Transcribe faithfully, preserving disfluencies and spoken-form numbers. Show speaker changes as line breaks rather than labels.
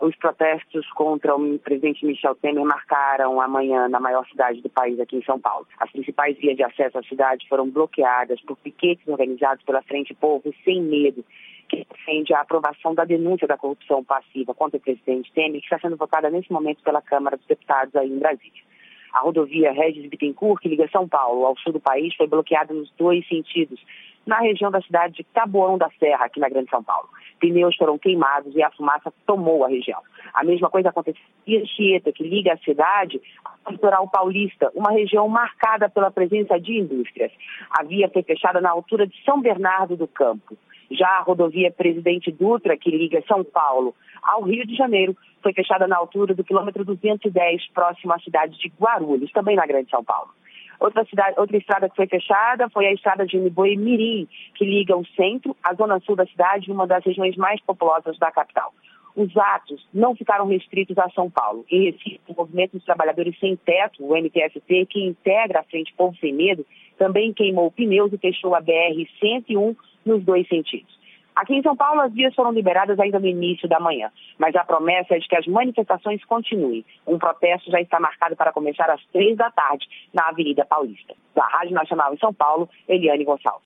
Os protestos contra o presidente Michel Temer marcaram amanhã na maior cidade do país, aqui em São Paulo. As principais vias de acesso à cidade foram bloqueadas por piquetes organizados pela Frente Povo Sem Medo, que defende a aprovação da denúncia da corrupção passiva contra o presidente Temer, que está sendo votada nesse momento pela Câmara dos Deputados aí em Brasília. A rodovia Regis Bittencourt, que liga São Paulo ao sul do país, foi bloqueada nos dois sentidos, na região da cidade de Taboão da Serra, aqui na Grande São Paulo. Pneus foram queimados e a fumaça tomou a região. A mesma coisa aconteceu em Anchieta, que liga a cidade ao litoral paulista, uma região marcada pela presença de indústrias. A via foi fechada na altura de São Bernardo do Campo. Já a rodovia Presidente Dutra, que liga São Paulo ao Rio de Janeiro, foi fechada na altura do quilômetro duzentos e dez, próximo à cidade de Guarulhos, também na Grande São Paulo. Outra, cidade, outra estrada que foi fechada foi a estrada de Niboi-Mirim, que liga o centro à zona sul da cidade, uma das regiões mais populosas da capital. Os atos não ficaram restritos a São Paulo. Em Recife, o Movimento dos Trabalhadores Sem Teto, o M T S T, que integra a Frente Povo Sem Medo, também queimou pneus e fechou a B R cento e um nos dois sentidos. Aqui em São Paulo, as vias foram liberadas ainda no início da manhã, mas a promessa é de que as manifestações continuem. Um protesto já está marcado para começar às três da tarde na Avenida Paulista. Da Rádio Nacional em São Paulo, Eliane Gonçalves.